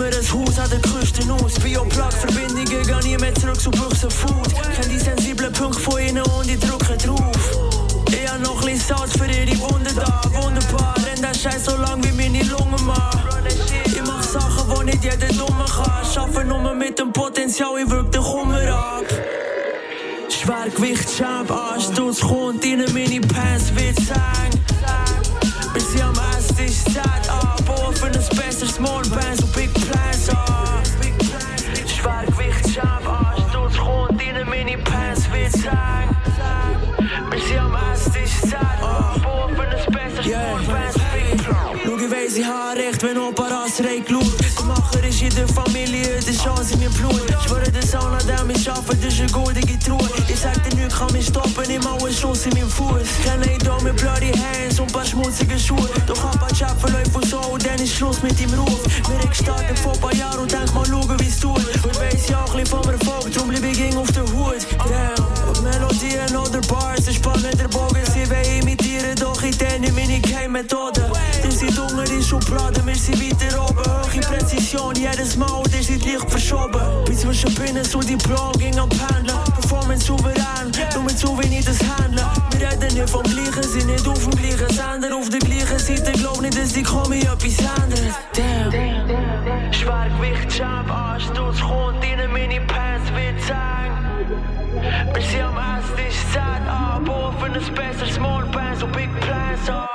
ein Haus an der Küste aus. Bioplug-Verbindungen gehen nie mehr zurück zu Büchsen Food. Kenn die sensiblen Punkte von ihnen und ich drücke drauf. Ich hab noch ein bisschen Salz für ihre Wunden da. Wunderbar, renn der Scheiß so lang wie meine Lungen machen. Ich mach Sachen, wo nicht jeder Dumme kann. Schaffe nur mit dem Potenzial, ich wirk den Kummer ab. Schwergewicht, Champ, Ansturz kommt in meine Pants, wird sagen. Wir sind am Esstisch, set up, für ein besseres Small Bands und Big Plans an. Schwergewicht, Champ, Ansturz kommt in meine Pants, wird sagen. Wir sind am Esstisch, set up, für ein besseres Small Bands und Big Plans. Schau, ich weiss, ich habe recht, wenn Opa Rass reingeschaut. Der Macher ist in der Familie, die Chance in mir Blut. Ich schwöre, der Sound an dem ich arbeite, das ist eine goldige Truhe. Ich sag dir, nichts kann mich stoppen, ich mache einen Schuss in meinem Fuß. Kenne ich da mit bloody hands und ein paar schmutzige Schuhe. Doch ab ein Chef verläuft von so und dann ist Schluss mit dem Ruf. Wir haben gestartet vor ein paar Jahren und denk mal schauen, wie's tut. Und weiss ja auch ein bisschen vom Erfolg, drum bleib ich ging auf der Hut. Damn, ob Melodien oder Bars, ist spannend der Bogen. Sie wollen imitieren, doch ich kenne meine Geheimmethoden. Die sind unter in Schubladen, wir sind weiter oben. Hohe Präzision, jedes Mal, der sind leicht verschoben. Bis zwischen Pinnes und Diplom ging am Pendeln. Performance souverän, nur mit zu wenig das Handeln. Wir reden nicht vom Gleichen, sind nicht auf dem gleichen Sender. Auf der gleichen Seite, glaub nicht, dass die Kommi etwas ändert. Damn. Schwergewicht, Champ, Ansturz kommt in meine Pants, wird sagen. Wir sind am Esstisch, set up, für ein besseres Small Bands und Big Plans an.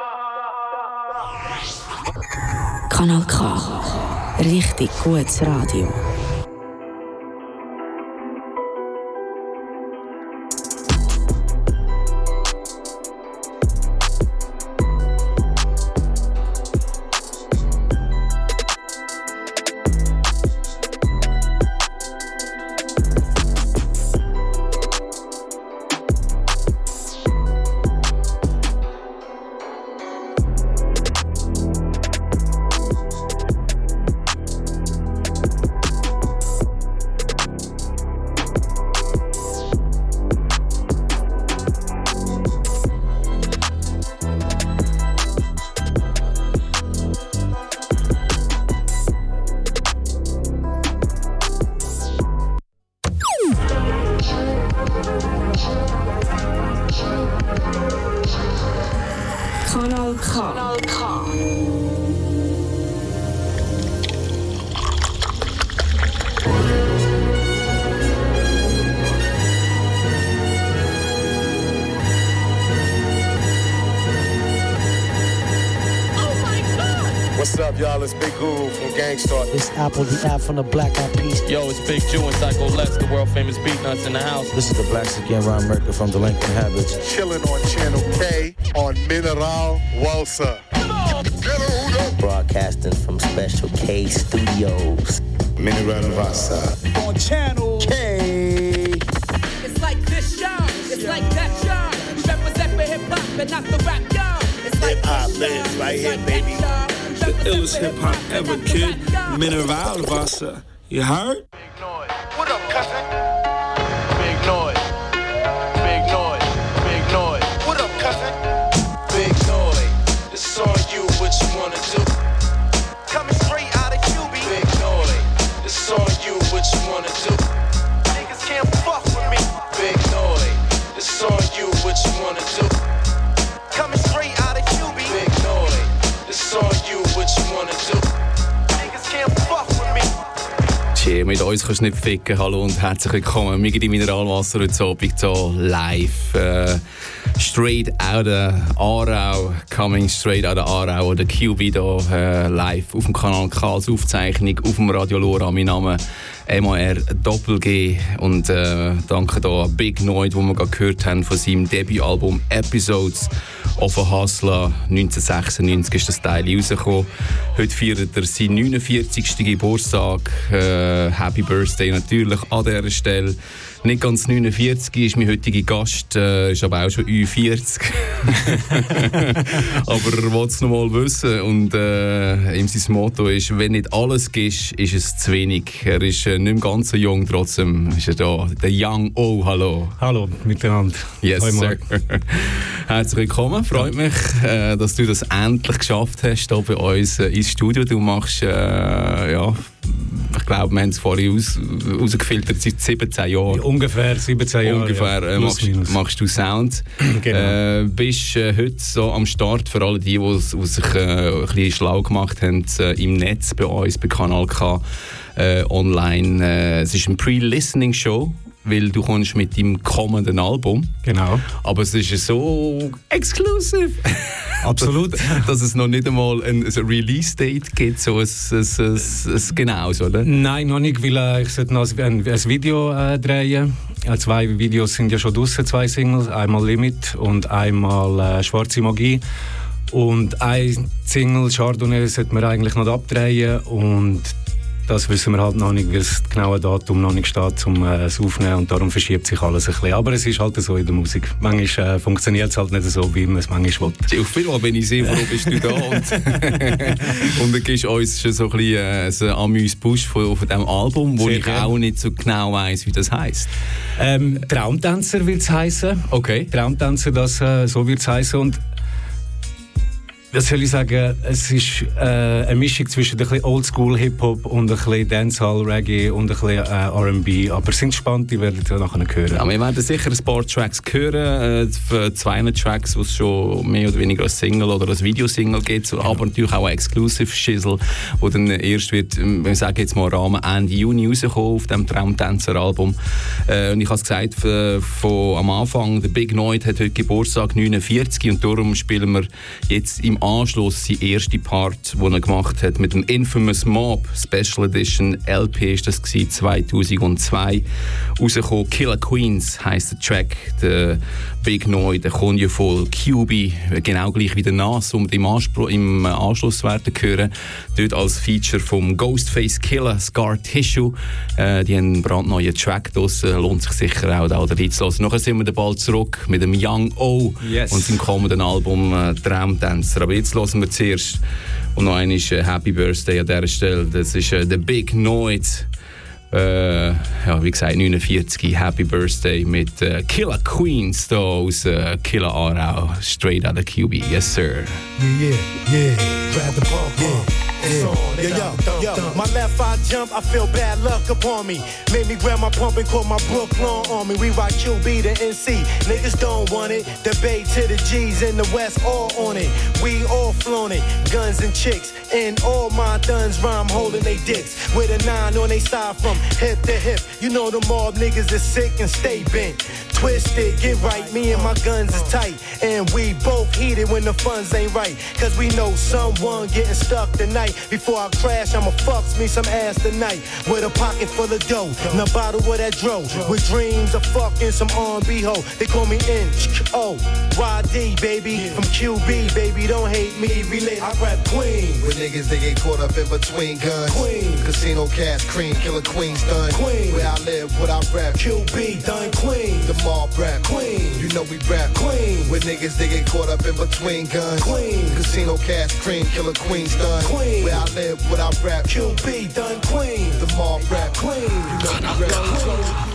Kanal K. Richtig gutes Radio. Y'all, it's Big Guru from Gangstar. It's Apple, the app from the Black Eyed Peas. Yo, it's Big Jew and Psycho Les, the world famous Beat Nuts in the house. This is the Black Again, Ron Merker from Delinquent Habits. Chilling on Channel K on Mineral Walsa. Broadcasting from Special K Studios. Mineral Walsa. On Channel K. It's like this, y'all. It's like that, y'all. We represent for hip-hop and not the rap, y'all. It's like hip-hop lives right here, baby. The illest hip-hop ever, kid. Mineral Wasser. You heard? Big noise. What up, cousin? Big noise. Big noise. Big noise. What up, cousin? Big noise. It's on you, what you wanna do? Coming straight out of QB. Big noise. It's on you, what you wanna do? Niggas can't fuck with me. Big noise. It's on you, what you wanna do? Coming straight out of QB. Big noise. It's on you, what you wanna do? Niggas can't fuck with me. Tja, mit uns kannst du nicht ficken. Hallo und herzlich willkommen. Wir gehen Mineralwasser heute Abend hier live. Straight out of Aarau, coming straight out of Aarau, oder QB hier live auf dem Kanal K als Aufzeichnung auf dem Radio Lora. Mein Name MAR Doppel-G und danke da an Big Noid, wo wir gerade gehört haben von seinem Debütalbum Episodes of a Hustler. 1996 ist das Teil rausgekommen. Heute feiert er seinen 49. Geburtstag. Happy Birthday natürlich an dieser Stelle. Nicht ganz 49 ist mein heutiger Gast, ist aber auch schon Ü40. Aber er will es noch mal wissen und ihm sein Motto ist, wenn nicht alles gibst, ist es zu wenig. Er ist nicht mehr ganz so jung, trotzdem ist er da. Der Young O, hallo. Hallo miteinander. Yes, Sir. Herzlich willkommen, freut mich, dass du das endlich geschafft hast, hier bei uns ins Studio. Du machst, ich glaube, wir haben es vorhin rausgefiltert, seit 17 Jahren. Ja, ungefähr 17 Jahre. Ungefähr machst du Sound. Genau. Bist heute so am Start für alle die sich ein bisschen schlau gemacht haben im Netz bei uns, bei Kanal K online. Es ist eine Pre-Listening-Show, weil du kommst mit deinem kommenden Album. Genau. Aber es ist so exclusive. Absolut. Dass es noch nicht einmal ein Release-Date gibt, so ein genaues, oder? Nein, noch nicht, weil ich sollte noch ein Video drehen. 2 Videos sind ja schon draussen, 2 Singles. Einmal Limit und einmal Schwarze Magie. Und ein Single, Chardonnay, sollte man eigentlich noch abdrehen. Und das wissen wir halt noch nicht, weil das genaue Datum noch nicht steht, um es aufzunehmen. Und darum verschiebt sich alles ein bisschen. Aber es ist halt so in der Musik. Manchmal funktioniert es halt nicht so, wie man es manchmal will. Auf jeden Fall bin ich sehr froh, bist du da. Und du gibst uns schon so ein bisschen ein Amüs-Push von diesem Album, wo sehr ich gern auch nicht so genau weiss, wie das heisst. Traumtänzer wird es heißen. Okay. Traumtänzer, so wird es heißen. Und was soll ich sagen, es ist eine Mischung zwischen ein bisschen Oldschool-Hip-Hop und ein bisschen Dancehall-Reggae und ein bisschen R&B. Aber sind spannend, die werden wir nachher hören. Ja, wir werden sicher ein paar Tracks hören, 2 Tracks, die es schon mehr oder weniger als Single oder als Videosingle gibt, ja. Aber natürlich auch ein Exclusive-Schissel, wo dann erst wird, wir sagen jetzt mal Rahmen Ende Juni rauskommen auf dem Traumtänzer-Album. Und ich habe es gesagt, am Anfang, der Big Noid hat heute Geburtstag, 49, und darum spielen wir jetzt im Anschluss sein erster Part, den er gemacht hat mit dem Infamous Mob Special Edition LP, ist das 2002 rausgekommen. Killer Queens heisst der Track. Der Big Noid, der kommt ja voll QB, genau gleich wie der Nas, und im Anschluss werden hören. Dort als Feature vom Ghostface Killer, Scar Tissue. Die haben einen brandneuen Track draussen, lohnt sich sicher auch da reinzulassen. Nachher sind wir dann bald zurück mit dem Young O, yes, und seinem kommenden Album Traumtänzer. Aber jetzt hören wir zuerst und noch einmal Happy Birthday an dieser Stelle. Das ist The Big Noid. Wie gesagt, 49. Happy Birthday mit Killer Queens da aus Killer Aarau. Straight out of QB. Yes, sir. Yeah. Grab the pump, Yo, my left eye jump, I feel bad luck upon me. Made me grab my pump and call my Brooklyn on me. We rock QB to NC, niggas don't want it. The Bay to the G's in the West, all on it. We all flown it, guns and chicks. And all my guns rhyme holding they dicks. With a 9 on they side from hip to hip. You know the mob niggas is sick and stay bent. Twisted, get right, me and my guns is tight. And we both heated when the funds ain't right. Cause we know someone getting stuck tonight. Before I crash, I'ma fuck me some ass tonight. With a pocket full of dough, and a bottle of that dro. With dreams of fucking some R&B hoe. They call me N-O-Y-D, baby. From QB, baby, don't hate me, relate. I rap Queen. With niggas, they get caught up in between guns. Queen. Casino cash, cream, killer queens done. Queen. Where I live, what I rap. QB, done Queen. The mob rap. Queen. You know we rap. Queen. With niggas, they get caught up in between guns. Queen. Casino cash, cream, killer queens done. Queen. Where I live, what I rap. QB, done Queen. The mob rap. Queen. You know we rap.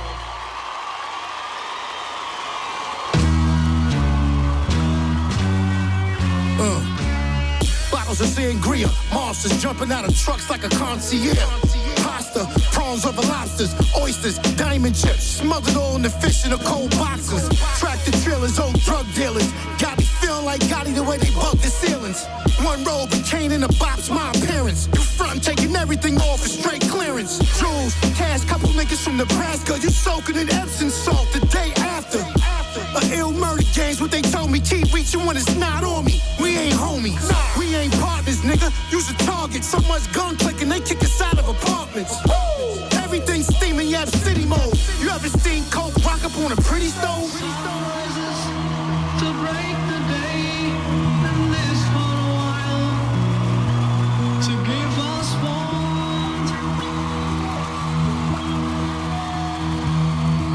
Bottles of sangria, monsters jumping out of trucks like a concierge. Pasta, prawns over lobsters, oysters, diamond chips, smothered all in the fish in the cold boxes. Tractor trailers, old drug dealers, got me feeling like Gotti the way they bug the ceilings. One roll, but cane in the box, my appearance. You front taking everything off for straight clearance. Jewels, cash, couple niggas from Nebraska, you soaking in Epsom salt the day after. A ill murder game's what they told me. Keep reaching when it's not on me. We ain't homies. We ain't partners, nigga. Use a target. So much gun clicking, they kick us out of apartments. Everything's steaming, you have city mode. You ever seen coke rock up on a pretty stove? To break the day, and this for a while. To give us one.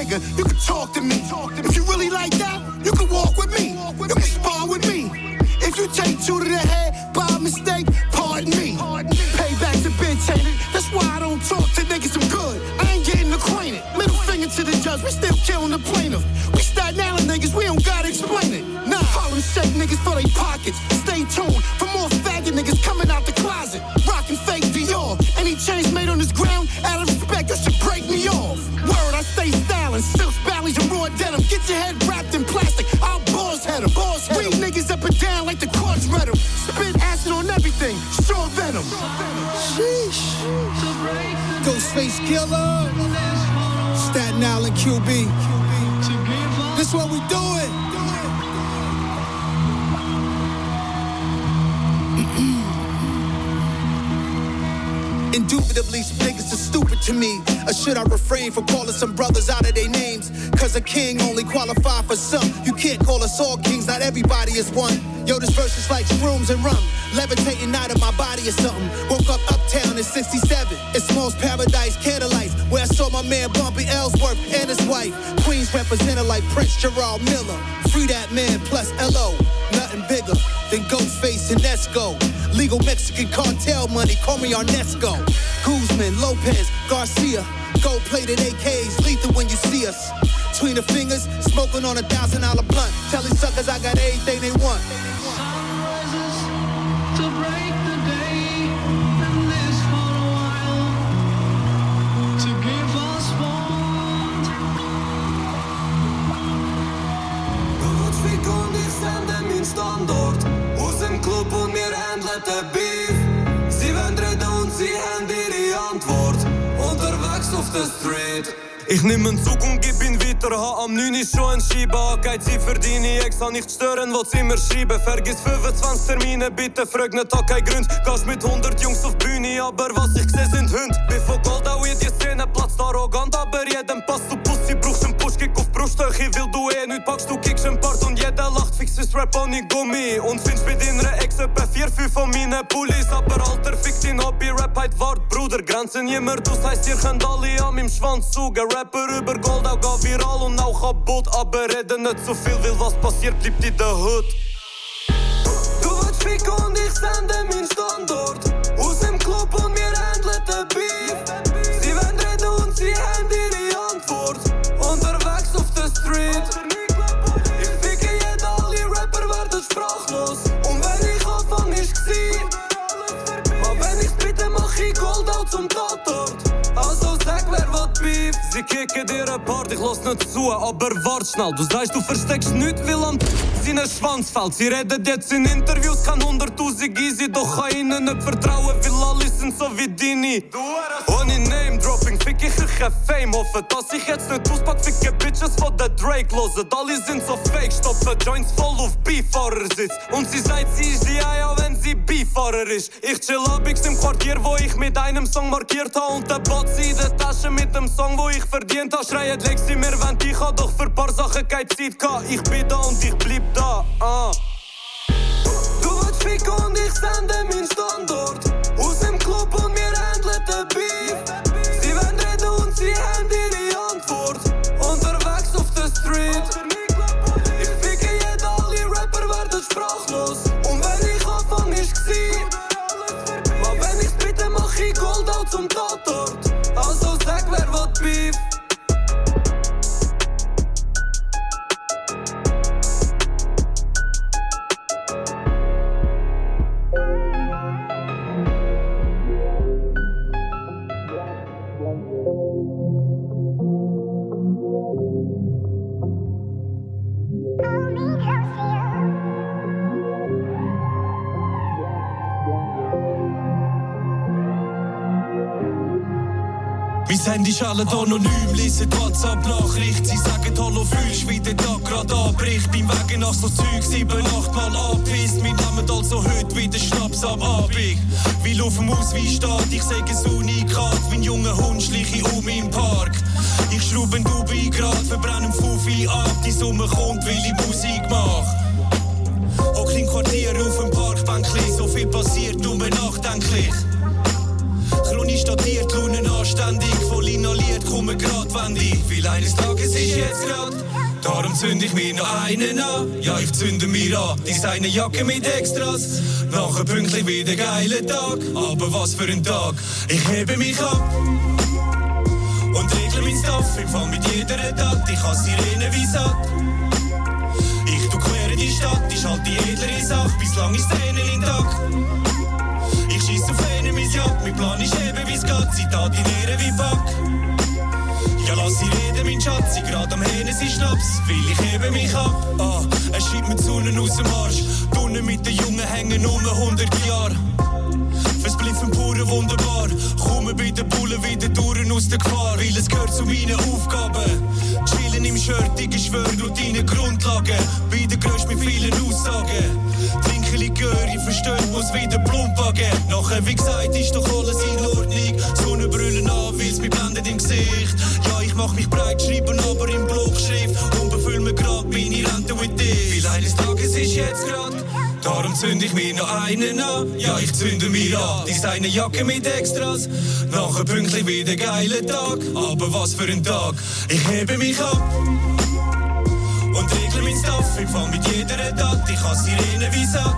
nigga, you can talk to me. If you really like that, you can walk with me. You can spar with me. If you take two to the head by mistake, pardon me. Payback's a bit tainted, that's why I don't talk to niggas I'm good. I ain't getting acquainted. Middle finger to the judge, we still killing the plaintiff. We Staten Island niggas, we don't gotta explain it. Nah, Harlem shake niggas for they pockets. Stay tuned for more faggot niggas coming out the closet. Rockin' fake Dior, any change made on this ground, out of respect, you should break me off. Word, I stay styling, silks, valleys, and raw denim. Get your head wrapped in plastic, I'll boss head 'em. Read niggas up and down like the courts read 'em. Spit acid on everything, sure venom. Sheesh. Ghostface Killer, Staten Island QB. This what we doing. Indubitably, some niggas are stupid to me. Or should I refrain from calling some brothers out of their names? Cause a king only qualified for some. You can't call us all kings, not everybody is one. Yo, this verse is like shrooms and rum. Levitating out of my body or something. Woke up uptown in 67. It's Small's Paradise, Candlelight, where I saw my man Bumpy Ellsworth and his wife. Queens represented like Prince Gerard Miller. Free that man plus L.O. Nothing bigger than Ghostface and Esco. Legal Mexican cartel money, call me Arnesco. Guzman, Lopez, Garcia. Gold-plated AKs, lethal when you see us. Between the fingers, smoking on $1,000 blunt. Tell these suckers I got everything they want. To break the day, and this for a while, to give us sport. Wat fikon ich sende min standard, aus dem Club und mir handelt der Beef. Sie wollen reden und sie haben ihre Antwort, unterwegs auf der Street. Ich nehm einen Zug und gib ihn weiter, ha am 9 ist schon ein Schieber. Geht sie für deine Ex, ha nicht stören, wo's immer schreiben. Vergiss 25 Termine, bitte frag nicht, ha kein Grund. Gehst mit 100 Jungs auf Bühne, aber was ich seh sind Hunde. Bin von Goldau in die Szene, platzt arrogant, aber jedem passt du Pussy. Brauchst einen Push, kick auf Bruststöche, will du eh nicht packst, du kickst einen Part und jeder lacht, fix ist Rap ohne Gummi. Und findest bei deiner Ex etwa 4-5 von meinen Pullis. Aber Alter, fick dein Hobby, Rap heit wart, Bruder. Grenzen niemand aus, heisst ihr könnt alle an meinem Schwanz zugen. Rapper über Goldau geht viral und auch kaputt. Aber reden nicht so viel, weil was passiert bleibt in der Hood. Du willst ficken und ich sende mein Standort. Aus dem Club und wir handeln den Beef. Sie wollen reden und sie haben ihre Antwort. Unterwegs auf der Street. Ich ficke jeden, alle Rapper werden sprachlos. Und wenn ich anfang ist g'si. Aber wenn ich's bitte mach ich Goldau zum Tatort. Also sag wer wat Beef. Sie kicken dir ein Part, ich lass nicht zu, aber wart schnell. Du sagst, du versteckst nicht, weil am seinen Schwanz fällt. Sie reden jetzt in Interviews, kein 100.000 easy. Doch kann ihnen nicht vertrauen, weil alle sind so wie Dini. Ohne Name-Dropping fick ich kein Fame. Hoffe, dass ich jetzt nicht auspack, ficke Bitches von der Drake losen. Alle sind so fake, stoppen Joints voll auf Beefahrersitz. Und sie sagt, sie ist die Eier, wenn sie Beefahrer ist. Ich chill abends im Quartier, wo ich mit einem Song markiert habe. Und der Botzi in der Tasche mit dem Song, wo ich verdient habe. Schreien, leg sie mir, wenn ich habe. Doch für paar Sachen keine Zeit gehabt. Ich bin da und ich bleib da. Du willst ficken und ich sende mein Standort. Aus dem Club und wir handeln den Beef. Sie wollen reden und sie haben ihre Antwort. Unterwegs auf der Street. Ich ficke jeden, alle Rapper werden sprachlos. Und wenn ich anfang ist g'si. Aber wenn ich's bitte mach ich Goldau zum Tatort. Also sag wer wat Beef. Mein Handy ist alle anonym, lesen WhatsApp-Nachricht. Sie sagen Hallo, fühlst wie der Tag grad anbricht. Beim Wegen nach so Zeug 7-8 Mal angepisst. Wir nehmen also heute wieder Schnaps am Abend. Weil auf dem Ausweis steht, ich sage ein Unikat. Wie ein junger Hund schleiche ich im Park. Ich schraube ein Dubi grad, verbrenne Fufi ab. Die Summe kommt, weil ich Musik mach. Hock im Quartier auf dem Parkbänkli. So viel passiert, dumme nachdenklich. Chronisch datiert, Launen anständig, voll inhaliert, komme eine Gradwende, weil eines Tages ist jetzt grad. Darum zünde ich mir noch einen an, ja ich zünde mir an. Designerjacke mit Extras, nachher pünktlich wieder geiler Tag. Aber was für ein Tag, ich hebe mich ab und regle mein Stuff, ich fang mit jeder Tat, ich habe Sirene wie satt. Ich durchquere die Stadt, ich halte die edlere Sache, bislang ist Tränen intakt. Ich schiess auf einen mein Jagd, mein Plan ist eben wie's geht, Zitat in Ehre wie Pack. Ja, lass sie reden, mein Schatz, sie grad am Hähnen, sie Schnaps, weil ich hebe mich ab. Es schiebt mir die Sonne aus dem Arsch, Tunnen mit den Jungen hängen um 100 Jahre. Fürs Bliffen pure wunderbar, komme bei den Bullen wieder durch aus der Gefahr, weil es gehört zu meinen Aufgaben. Chillen im Shirt, ich geschwör Routine Grundlagen, wieder grösst mit vielen Aussagen. Trinken Likör, ich verstehe, muss wieder Plumpagen. Nachher, wie gesagt, ist doch alles in Ordnung. Sonnenbrüllen an, weil's mich blendet im Gesicht. Ja, ich mach mich breit, schreiben aber in Blockschrift und befüll mir grad meine Rente mit dir. Weil eines Tages ist jetzt grad, darum zünde ich mir noch einen an. Ja, ich zünde mir an, Designerjacke mit Extras. Nachher pünktlich wieder geiler Tag, aber was für ein Tag, ich hebe mich ab und regle mein Stuff, ich fang mit jeder Tat, ich habe Sirene wie satt.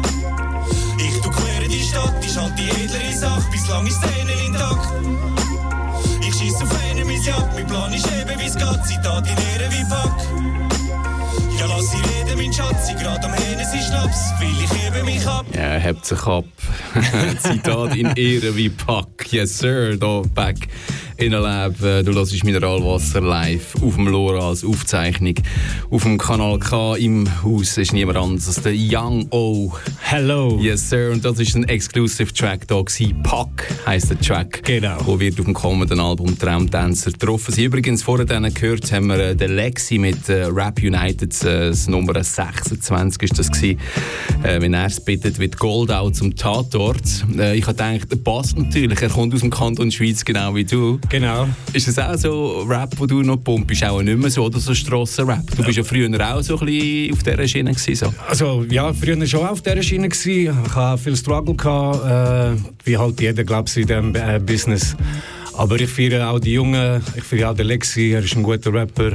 Ich durchquere die Stadt, ich halte die edlere Sache, bislang ist Tränen intakt. Ich schiess auf einen mein Jagd, mein Plan ist eben wie's geht, Zitat in Ehre wie Pack. Ja, lass sie reden, mein Schatz, sie grad am Hähnen, sie Schnaps, weil ich hebe mich ab. Ja, hebt sich ab. Zitat in Ehre wie Pack. Yes, sir, da back in a Lab. Du hörst Mineralwasser live auf dem LoRa als Aufzeichnung. Auf dem Kanal K im Haus ist niemand anderes als der Young O. Hello. Yes, sir. Und das ist ein Exclusive Track da gewesen. Pack heisst der Track. Genau. Wo wird auf dem kommenden Album Traumtänzer getroffen. Sie übrigens vorher gehört haben wir den Lexi mit Rap United, das Nummer 26 ist das gewesen. Wenn er es bittet, wird Goldau zum Tatort. Ich habe gedacht, der passt natürlich. Er kommt aus dem Kanton Schweiz, genau wie du. Genau. Ist das auch so Rap, wo du noch pumpst? Auch nicht mehr so, oder so Strassenrap? Du bist ja früher auch so ein bisschen auf dieser Schiene gewesen, so. Also ja, früher schon auf dieser Schiene gewesen. Ich hatte viel Struggle gehabt, wie halt jeder, glaube ich, in diesem Business. Aber ich feiere auch die Jungen, ich feiere auch den Lexi, er ist ein guter Rapper.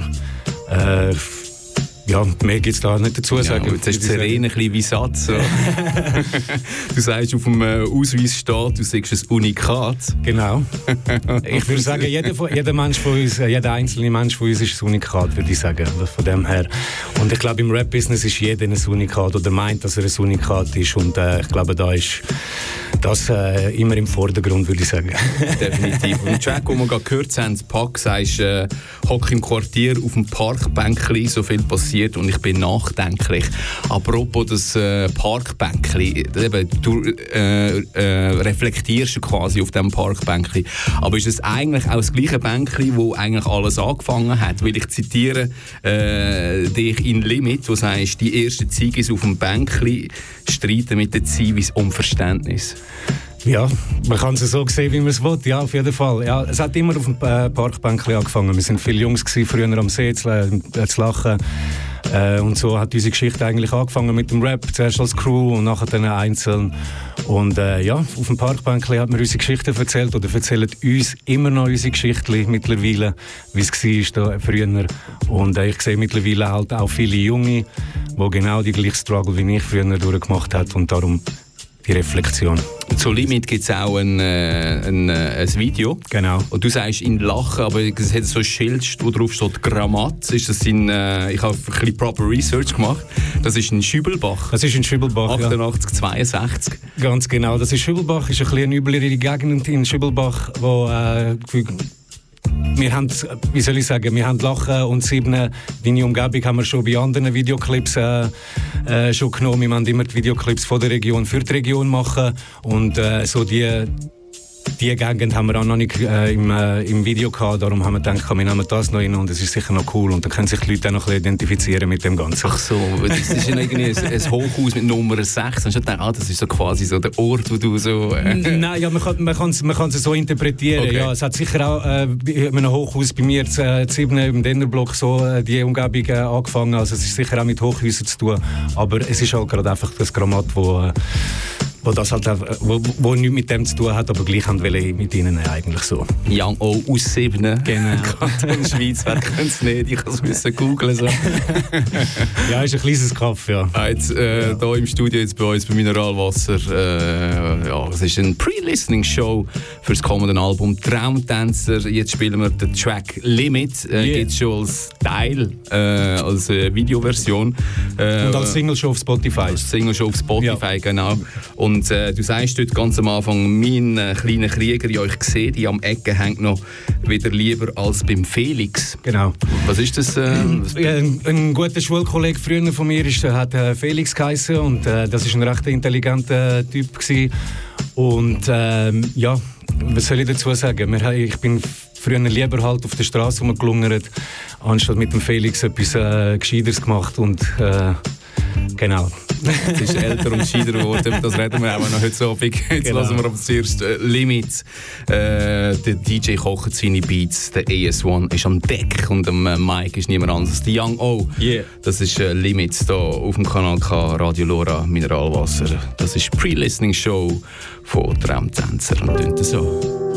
Ja, mehr gibt es da nicht dazu zu sagen. Jetzt ist Serene ein bisschen wie Satz. So. Du sagst, auf dem Ausweis steht, du sagst ein Unikat. Genau. Ich würde sagen, jeder Mensch von uns, jeder einzelne Mensch von uns ist ein Unikat, würde ich sagen. Von dem her. Und ich glaube, im Rap-Business ist jeder ein Unikat oder meint, dass er ein Unikat ist. Und ich glaube, da ist das immer im Vordergrund, würde ich sagen. Definitiv. Und der Track, den wir gerade gehört haben, Pack, sagst, hock im Quartier auf dem Parkbänkli, so viel passiert und ich bin nachdenklich. Apropos das Parkbänkli, du reflektierst quasi auf diesem Parkbänkli. Aber ist es eigentlich auch das gleiche Bänkli, wo eigentlich alles angefangen hat? Weil ich zitiere dich in Limit, wo sagst, die ersten Ziggis auf dem Bänkli streiten mit den Zivis um Verständnis. Ja, man kann es so sehen, wie man es will, ja, auf jeden Fall. Ja, es hat immer auf dem Parkbänkli angefangen. Wir waren viele Jungs gewesen, früher am See zu lachen. Und so hat unsere Geschichte eigentlich angefangen mit dem Rap, zuerst als Crew und nachher dann einzeln. Und ja, auf dem Parkbänkli hat man unsere Geschichten erzählt oder erzählen uns immer noch unsere Geschichten mittlerweile, wie es war früher. Und ich sehe mittlerweile halt auch viele Junge, die genau die gleiche Struggle wie ich früher durchgemacht haben und darum die Reflexion. Zu Limit gibt es auch ein Video. Genau. Und du sagst in Lachen, aber es hat so ein Schild, wo drauf steht Grammat. Ist das ich habe ein bisschen proper Research gemacht. Das ist in Schübelbach. Das ist in Schübelbach, 88, ja. 62. Ganz genau. Das ist Schübelbach. Ist ein bisschen eine übelere Gegend in Schübelbach, wo wir haben, wie soll ich sagen, wir haben Lachen und Siebne. Deine Umgebung haben wir schon bei anderen Videoclips schon genommen. Wir müssen immer die Videoclips von der Region für die Region machen. Und so die Gegend haben wir auch noch nicht im Video gehabt. Darum haben wir gedacht, wir nehmen das noch rein und es ist sicher noch cool. Und dann können sich die Leute auch noch ein bisschen identifizieren mit dem Ganzen. Ach so, das ist ja irgendwie ein Hochhaus mit Nummer 6. Dann hast du gedacht, das ist so quasi so der Ort, wo du so... Nein, ja, man kann es so interpretieren. Okay. Ja, es hat sicher auch mit einem Hochhaus bei mir zu 7 im Dennerblock so die Umgebung angefangen. Also es ist sicher auch mit Hochhäusern zu tun. Aber es ist halt gerade einfach das Grammat, wo wo das halt wo nichts mit dem zu tun hat, aber gleich haben wollen mit ihnen eigentlich so. Young O aus 7. Genau. Kanton Schweiz, wer kennt es nicht? Ich musste googlen. So. Ja, ist ein kleines Kaff, ja. Jetzt, hier im Studio jetzt bei uns bei Mineralwasser. Es ist eine Pre-Listening-Show für das kommende Album Traumtänzer. Jetzt spielen wir den Track Limit. Gibt es schon als Teil, als Videoversion. Und als Single schon auf Spotify. Als Single schon auf Spotify, genau. Und du sagst dort ganz am Anfang, mein kleiner Krieger, ich euch gesehen, die am Ecke hängt noch wieder lieber als beim Felix. Genau. Was ist das? Ein guter Schulkollege früher von mir hat Felix geheißen und das ist ein recht intelligenter Typ gewesen. Und ja, was soll ich dazu sagen? Ich bin früher lieber halt auf der Straße rumgelungert, anstatt mit dem Felix etwas Gescheiteres gemacht und genau. Es ist älter und gescheiter geworden, das reden wir auch noch heute Abend. Jetzt lassen wir aber zuerst Limit. Der DJ kocht seine Beats, der AS1 ist am Deck und am Mic ist niemand anderes. Der Young O, das ist Limit hier auf dem Kanal K, Radio Lora, Mineralwasser. Das ist Pre-Listening-Show von Traumtänzer und tönt so.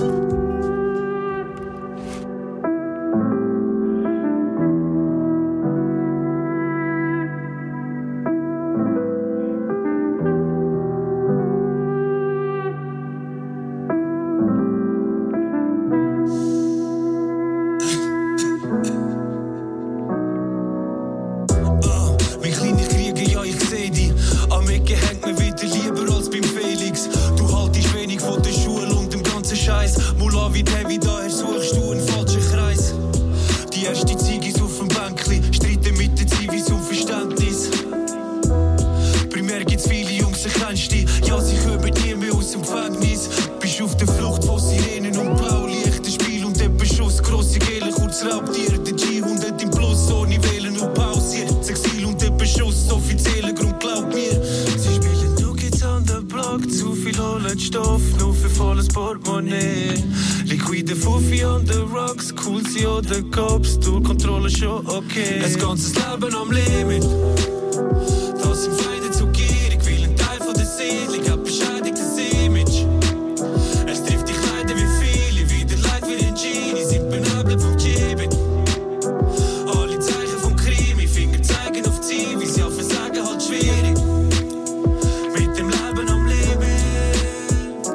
Das ganze Leben am Limit. Das sind Feinde zu gierig, will ein Teil von der Seele. Ich hab beschädigtes Image. Es trifft dich leider wie viele, wieder leid wie den Genie. Sind benebelt vom Gibbet. Alle Zeichen vom Krimi, Finger zeigen auf Ziel, wie sie auf Versagen halt schwierig. Mit dem Leben am Limit.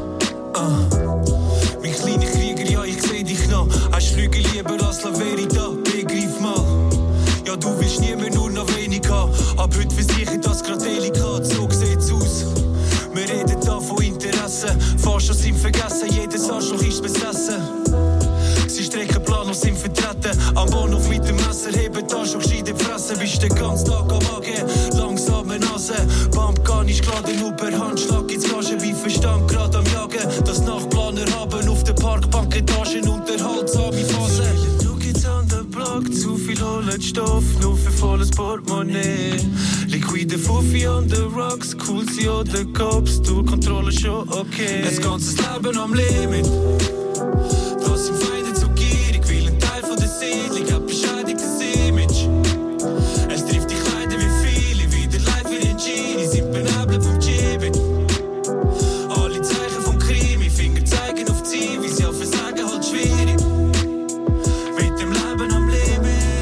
Mein kleiner Krieger, ja, ich seh dich noch. Hast Flüge lieber als La Verita. Begreif mal. Ja, du willst nie mehr nur noch wenig haben. Ab heute versichere ich das grad delikat, so sieht's aus. Wir reden da von Interessen, Forscher sind vergessen, jedes Arschloch ist besessen. Sie strecken Planung, sind vertreten, am Bahnhof mit dem Messer, heben Arschloch, scheiden fressen. Bist den ganzen Tag am Wagen, langsame Nase, Bump gar nicht geladen, nur per Handschlag gibt's Gagen, wie Verstand grad am Jagen. Das Nachtplaner haben auf der Parkbank Etagen, unterhaltsame Phasen. Zu viel Stoff, nur für volles Portemonnaie. Liquide Fuffi on the rocks, cool sie oder Cops, du Kontrolle schon okay. Das ganze Leben am Limit. Das sind Feinde zu gierig, will ein Teil von der Seele. Ich hab beschädigtes Image. Es trifft dich leider wie viele, wieder leid wie den Genie, sind benebelt vom Gibbet. Alle Zeichen vom Krimi, Finger zeigen auf Ziel, wie sie auf Versagen halt schwierig. Mit dem Leben am Limit.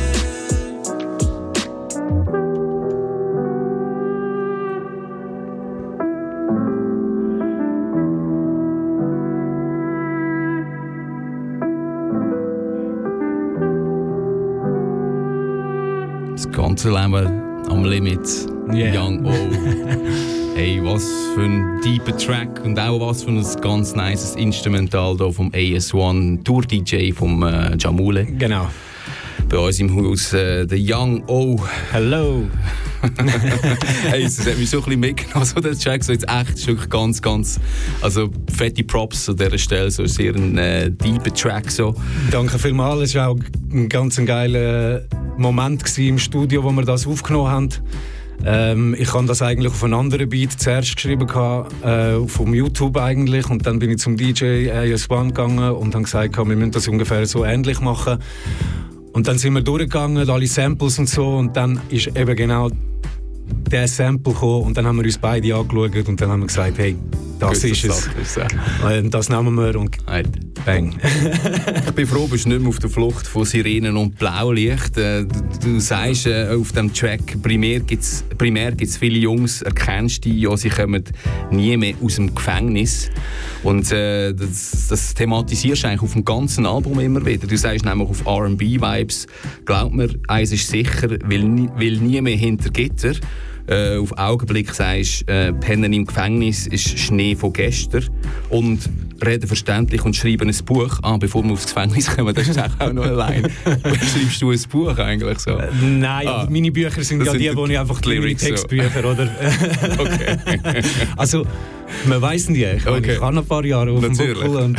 Das ganze Leben am Limit. Young O. Hey, was für ein deeper Track und auch was für ein ganz nices Instrumental hier vom AS1 Tour-DJ vom Jamule. Genau. Bei uns im Haus der Young O. Hello. Hey, das hat mich so ein bisschen mitgenommen, so der Track, so jetzt echt, ist wirklich ganz, also fette Props an dieser Stelle, so sehr ein deeper Track so. Danke vielmals, es war auch ein ganz geiler Moment im Studio, wo wir das aufgenommen haben. Ich habe das eigentlich auf einen anderen Beat zuerst geschrieben, vom YouTube eigentlich, und dann bin ich zum DJ AS1 gegangen und habe gesagt, wir müssen das ungefähr so ähnlich machen. Und dann sind wir durchgegangen, alle Samples und so, und dann ist eben genau der Sample gekommen und dann haben wir uns beide angeschaut und dann haben wir gesagt, hey, das ist es. Das nehmen wir und bang. Ich bin froh, bist nicht mehr auf der Flucht von Sirenen und Blaulicht. Du sagst auf dem Track, primär gibt's viele Jungs, erkennst die, ja, sie kommen nie mehr aus dem Gefängnis. Und das thematisierst du eigentlich auf dem ganzen Album immer wieder. Du sagst nämlich auf R&B-Vibes, glaub mir, eins ist sicher, will nie mehr hinter Gitter. Auf Augenblick sagst du, Pennen im Gefängnis ist Schnee von gestern. Und reden verständlich und schreiben ein Buch. Bevor wir aufs Gefängnis kommen, das ist auch noch allein. Schreibst du ein Buch eigentlich so? Nein, meine Bücher sind ja die ich einfach die Textbücher, so. Oder? Okay. Also, man weiss nie. Ich habe noch ein paar Jahre auf dem Buckel und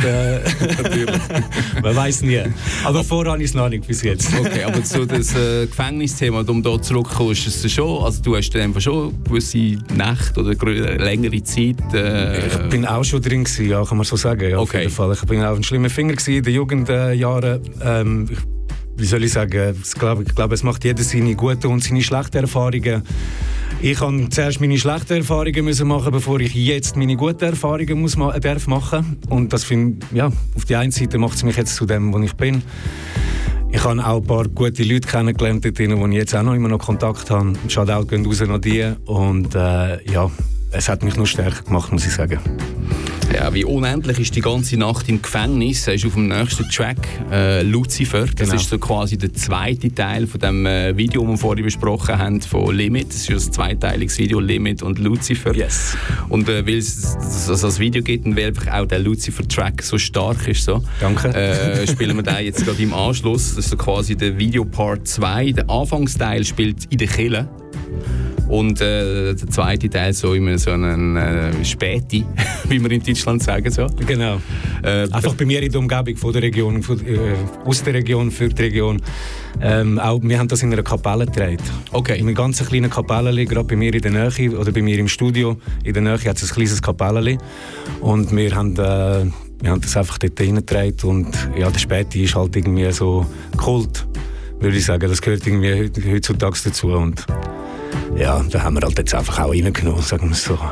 man weiss nie. Aber vorher habe ich es noch nicht bis jetzt. Okay, aber so das Gefängnisthema, um da zurückzukommen, ist es schon, also du hast dann schon gewisse Nächte oder längere Zeit. Ich bin auch schon drin gewesen, ja, kann man so sagen. Ja, auf jeden Fall. Ich bin auch ein schlimmer Finger gewesen in den Jugendjahren. Wie soll ich sagen? Ich glaube, es macht jeder seine guten und seine schlechten Erfahrungen. Ich musste zuerst meine schlechten Erfahrungen machen, bevor ich jetzt meine guten Erfahrungen darf machen. Und das finde ja, auf die einen Seite macht es mich jetzt zu dem, wo ich bin. Ich habe auch ein paar gute Leute kennengelernt, mit denen ich jetzt auch noch immer noch Kontakt habe. Shoutout gehen raus an die. Und ja, es hat mich nur stärker gemacht, muss ich sagen. Ja, wie unendlich ist die ganze Nacht im Gefängnis? Das ist auf dem nächsten Track Lucifer. Das ist so quasi der zweite Teil von dem Video, das wir vorhin besprochen haben, von Limit. Das ist ein zweiteiliges Video, Limit und Lucifer. Yes. Und weil es das Video gibt und weil einfach auch der Lucifer-Track so stark ist, so, danke. Spielen wir den jetzt gerade im Anschluss. Das ist so quasi der Video-Part 2. Der Anfangsteil spielt in der Kirche. Und der zweite Teil so immer so einen Späti, wie wir in Deutschland sagen. So. Genau. Einfach bei mir in der Umgebung von der Region, aus der Region, für die Region. Auch, wir haben das in einer Kapelle gedreht. Okay. In einer ganz kleinen Kapelle, gerade bei mir in der Nähe, oder bei mir im Studio. In der Nähe hat es ein kleines Kapelle. Und wir haben das einfach dort reingedreht. Und ja, der Späti ist halt irgendwie so Kult, würde ich sagen. Das gehört irgendwie heutzutage dazu. Und ja, da haben wir halt jetzt einfach auch reingenommen, sagen wir es so.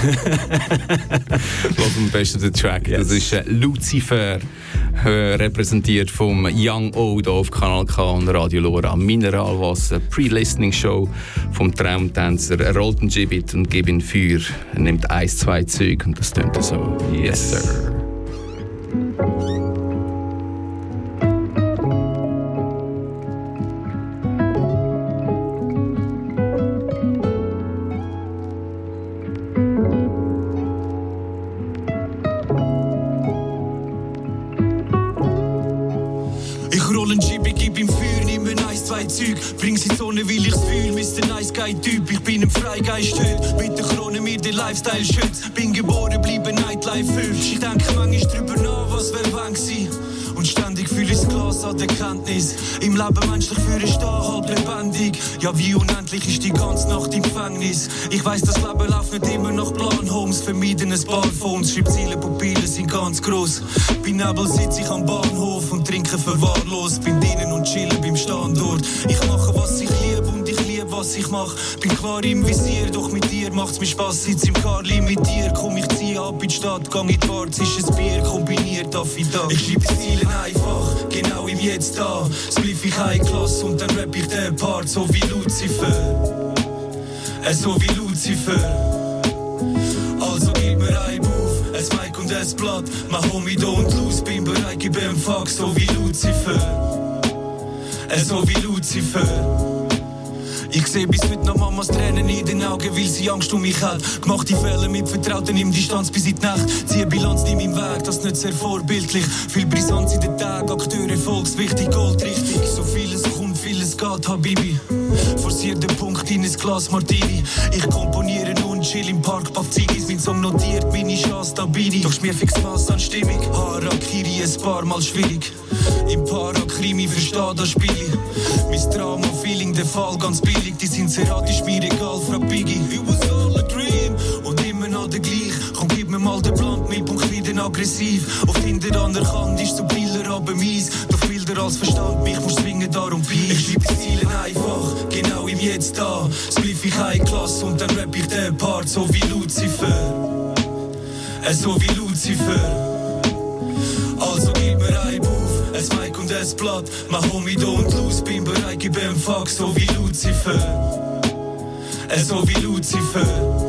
Lass am besten den Track. Yes. Das ist Lucifer, repräsentiert vom Young O hier auf Kanal K und Radio Lora. Mineralwasser, Pre-Listening-Show vom Traumtänzer. Er rollt einen Gibbet und gibt ihn Feuer. Er nimmt 1, 2 Züge und das tönt so. Yes, sir. Bring sie Sonne, weil ich's fühl, Mr. Nice Guy Typ. Ich bin ein Freigeist heute, mit der Krone mir den Lifestyle schützt. Bin geboren, bleibe Nightlife hübsch. Ich denke manchmal drüber nach, was wär wann gsi. Und ständig fühl ich's Glas an der Kenntnis. Im Leben menschlich führen stehen, halb lebendig. Ja, wie unendlich ist die ganze Nacht im Gefängnis. Ich weiss, das Leben läuft nicht immer nach Plan. Homes vermeiden ein paar Phones. Schreibziele, Pupillen sind ganz gross. Bei Nebel sitz ich am Bahnhof und trinke verwahrlos. Bin drinnen und chillen beim Standort. Ich mache, was ich liebe und ich liebe, was ich mach. Bin klar im Visier, doch mit dir macht's mir Spass. Sitz im Carli mit dir, komm ich zieh ab in die Stadt. Gang in die Bar, ist ein Bier, kombiniert Affidavit. Ich schreib die Ziele einfach, genau im Jetzt da. Spliff ich eine Klasse und dann rapp ich den Part, so wie Lucifer. So wie Lucifer. Also gib mir ein Move, ein Mic und ein Blatt. Mach Homie da und los, bin bereit, gib ihm Fuck, so wie Lucifer. So wie Lucifer. Ich seh bis heute noch Mamas Tränen in den Augen, weil sie Angst um mich hat. Gemachte Fälle mit Vertrauten im Distanz bis in die Nacht. Ziehe Bilanz nicht im Weg, das ist nicht sehr vorbildlich. Viel Brisanz in den Tagen, Akteure, volkswichtig, goldrichtig. So vieles kommt, vieles geht, Habibi. Forciert den Punkt in ein Glas Martini. Ich komponiere und chill im Park, paff Ziggis. Mein Song notiert, meine Chance Dabini. Doch schmier fix Maß an Stimmung. Harakiri, ein paar Mal schwierig. Im Parakrimi versteh das Spiel. Mein Drama-Feeling, der Fall ganz billig. Die sind seratisch, mir egal, frag Biggie. It was all a dream. Und immer noch der gleich. Komm, gib mir mal den Blunt, mein Punkt wieder aggressiv. Auf Tinder anerkannt ist subtiler, aber mies. Doch will wilder als Verstand mich muss zwingen, darum Peace. Ich schreibe die Ziele einfach, genau im Jetzt da. Spliff ich eine Klasse und dann rapp ich den Part, so wie Lucifer. So wie Lucifer. Also gib mir ein Buch, ein Mic und ein Blatt. Mach Homie da und los, bin bereit, gib Fuck, so wie Lucifer. So wie Lucifer.